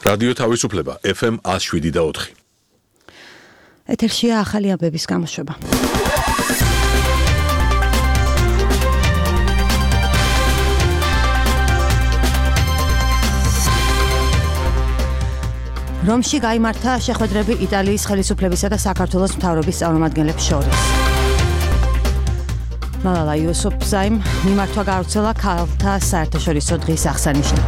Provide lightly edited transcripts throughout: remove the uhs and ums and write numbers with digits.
რადიო თავისუფლება FM 107.4. ეთერშია ახალი ამბების გამოშვება. რომში გაიმართა შეხვედრები იტალიის ხელისუფლებისა და საქართველოს მთავრობის წარმომადგენლებს შორის. მალალა იუსუფზაიმ მიმართვა გავრცელა ქალთა საერთაშორისო დღის აღსანიშნავად.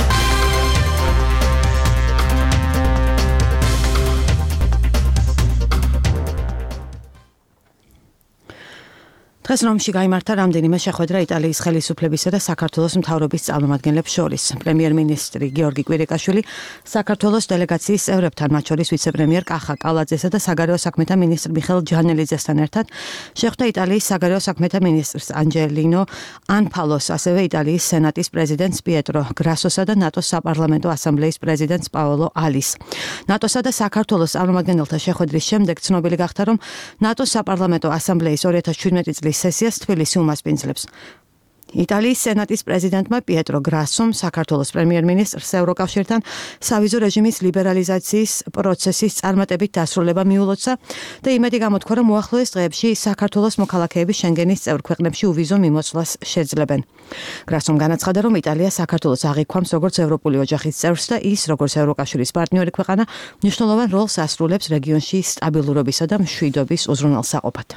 დღეს რომში გაიმართა რამდენიმე შეხვედრა იტალიის ხელისუფლებისა და საქართველოს მთავრობის წარმომადგენლებს შორის. პრემიერ-მინისტრი გიორგი კვირიკაშვილი საქართველოს დელეგაციის წევრებთან, მათ შორის ვიცე-პრემიერ კახა კალაძესა და საგარეო საქმეთა მინისტრ მიხეილ ჯანელიძესთან ერთად შეხვდა იტალიის საგარეო საქმეთა მინისტრს ანჯელინო ანფალოს, ასევე იტალიის სენატის პრეზიდენტს პიეტრო გრასოსა და ნატოს საპარლამენტო ასამბლეის პრეზიდენტს პაოლო ალის. ნატოსა და საქართველოს წარმომადგენელთა შეხვედრის შემდეგ ცნობილი გახდა, რომ ნატოს საპარლამენტო ასამბლეის 2017 წლის სესიას თბილისი უმასპინძლებს. იტალიის სენატის პრეზიდენტმა პიეტრო გრასომ საქართველოს პრემიერ-მინისტრს ევროკავშირთან სავიზო რეჟიმის ლიბერალიზაციის პროცესის წარმატებით დასრულება მიულოცა და იმედი გამოთქვა, რომ უახლოეს დღეებში საქართველოს მოქალაქეები შენგენის წევრ ქვეყნებში უვიზო მიმოცვლას შეძლებენ. გრასომ განაცხადა, რომ იტალია საქართველოს აღიქვამს როგორც ევროპული ოჯახის წევრს და ის, როგორც ევროკავშირის პარტნიორი ქვეყანა, მნიშვნელოვან როლს ასრულებს რეგიონში სტაბილურობისა და მშვიდობის უზრუნველსაყოფად.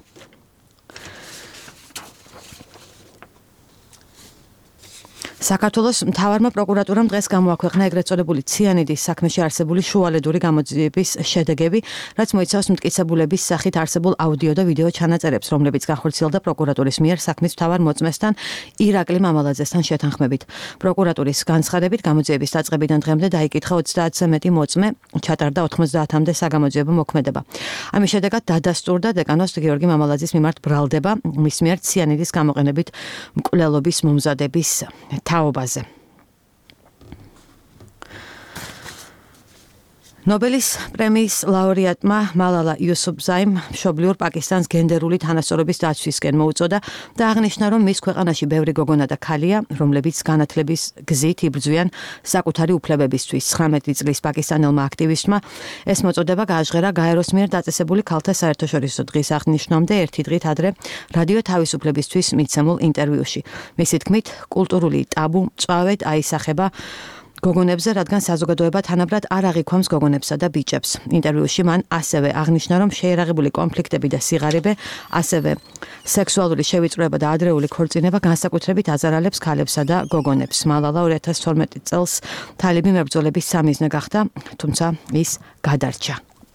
საქართველოს მთავარმა პროკურატურამ დღეს გამოაქვეყნა ეგრეთ წოდებული ციანიდის საქმეში არსებული შუალედური გამოძიების შედეგები, რაც მოიცავს მტკიცებულების სახით არსებულ აუდიო და ვიდეო ჩანაწერებს, რომლებიც განხორციელდა პროკურატურის მიერ საქმის მთავარ მოწმესთან ირაკლი მამალაძესთან შეთანხმებით. პროკურატურის განცხადებით, გამოძიების დაწყებიდან დღემდე დაიკითხა 30-ზე მეტი მოწმე, ჩატარდა 90-მდე საგამოძიებო მოქმედება. ამის შედეგად დადასტურდა დეკანოს გიორგი მამალაძის მიმართ ბრალდება მის მიერ ციანიდის გამოყენებით მკვლელობის მომზადების თაობაზე. ნობელის პრემიის ლაურეატმა მალალა იუსუფზაიმ მშობლიურ პაკისტანს გენდერული თანასწორობის დაცვისკენ მოუწოდა და აღნიშნა, რომ მის ქვეყანაში ბევრი გოგონა და ქალია, რომლებიც განათლების გზით იბრძვიან საკუთარი უფლებებისთვის. 19 წლის პაკისტანელმა აქტივისტმა ეს მოწოდება გააჟღერა გაეროს მიერ დაწესებული ქალთა საერთაშორისო დღის აღნიშვნამდე ერთი დღით ადრე რადიო თავისუფლებისთვის მიცემულ ინტერვიუში. მისი თქმით, კულტურული ტაბუ მწვავედ აისახება გოგონებზე, რადგან საზოგადოება თანაბრად არ აღიქვამს გოგონებსა და ბიჭებს. ინტერვიუში მან ასევე აღნიშნა, რომ შეერაღებული კონფლიქტები და სიღარიბე, ასევე სექსუალური შევიწროება და ადრეული ქორწინება განსაკუთრებით აზარალებს ქალებსა და გოგონებს. მალალა 2012 წელს თალიბი მებრძოლების სამიზნე გახდა, თუმცა ის გადარჩა.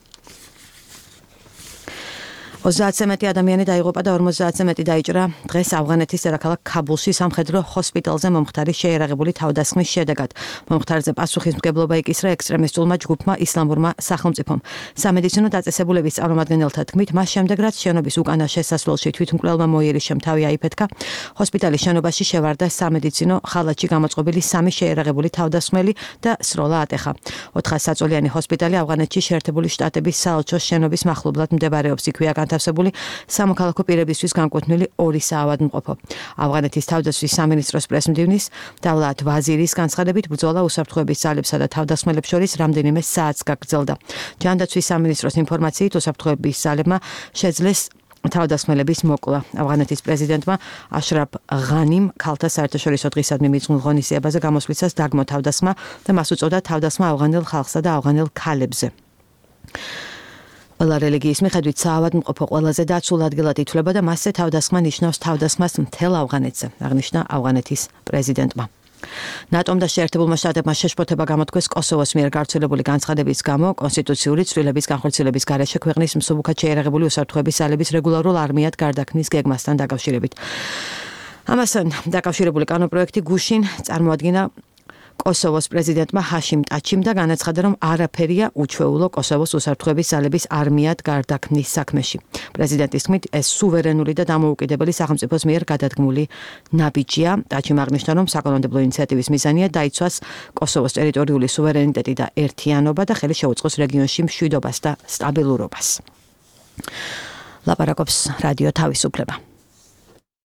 30-ზე მეტი ადამიანი დაიღუპა და 50-ზე მეტი დაიჭრა დღეს ავღანეთის დედაქალაქ ქაბულში სამხედრო ჰოსპიტალზე მომხდარი შეერაღებული თავდასხმის შედეგად. მომხდარზე პასუხისმგებლობა იკისრა ექსტრემისტულმა ჯგუფმა ისლამურმა სახელმწიფომ. სამედიცინო დაწესებულების წარმომადგენელთა თქმით, მას შემდეგ რაც შენობის უკანა შესასვლელში თვითმკვლელმა მოიერიშემ თავი აიფეთქა, ჰოსპიტალის შენობაში შევარდა სამედიცინო ხალათში გამოწყობილი 3 შეერაღებული თავდასხმელი და სროლა ატეხა. 400 საწოლიანი ჰოსპიტალი ავღანეთში შეერთებული შტატების საელჩოს შენობის მახლობლად მდებარეობს. იქვეა განთავსებული სამოქალაქო პირებისთვის განკუთვნილი 2 საავადმყოფო. ავღანეთის თავდაცვის სამინისტროს პრესმდივნის დავლათ ვაზირის განცხადებით, ბრძოლა უსაფრთხოების ძალებსა და თავდასხმელებს შორის რამდენიმე საათს გაგრძელდა. ჯანდაცვის სამინისტროს ინფორმაციით, უსაფრთხოების ძალებმა შეძლეს თავდასხმელების მოკლა. ავღანეთის პრეზიდენტმა აშრაფ ღანიმ ქალთა საერთაშორისო დღისადმი მიწმულ ღონისძიებაზე გამოსვლისას დაგმო თავდასხმა და მას უწოდა თავდასხმა ავღანელ ხალხსა და ავღანელ ქალებზე. ყველა რელიგიის მიხედვით საავადმყოფო ყველაზე დაცულ ადგილად ითვლება და მასზე თავდასხმა ნიშნავს თავდასხმას მთელ ავღანეთზე, აღნიშნა ავღანეთის პრეზიდენტმა. ნატომ და შეერთებულმა შტატებმა შეშფოთება გამოთქვეს კოსოვოს მიერ გავრცელებული განცხადების გამო კონსტიტუციური ცვლილების განხორციელების გარეშე ქვეყნის მსუბუქად შეერაღებული უსაფრთხოების ძალების რეგულარულ არმიად გარდაქმნის გეგმასთან დაკავშირებით. ამასთან დაკავშირებული კანონპროექტი გუშინ წარმოადგინა კოსოვოს პრეზიდენტმა ჰაშიმ ტაჩიმ და განაცხადა, რომ არაფერია უჩვეულო კოსოვოს უსაფრთხოების ძალების არმიად გარდაქმნის საქმეში. პრეზიდენტის თქმით, ეს სუვერენული და დამოუკიდებელი სახელმწიფოს მიერ გადადგმული ნაბიჯია. ტაჩიმ აღნიშნა, რომ საკანონმდებლო ინიციატივის მიზანია დაიცვას კოსოვოს ტერიტორიული სუვერენიტეტი და ერთიანობა და ხელი შეუწყოს რეგიონში მშვიდობას და სტაბილურობას. ლაპარაკობს რადიო თავისუფლება.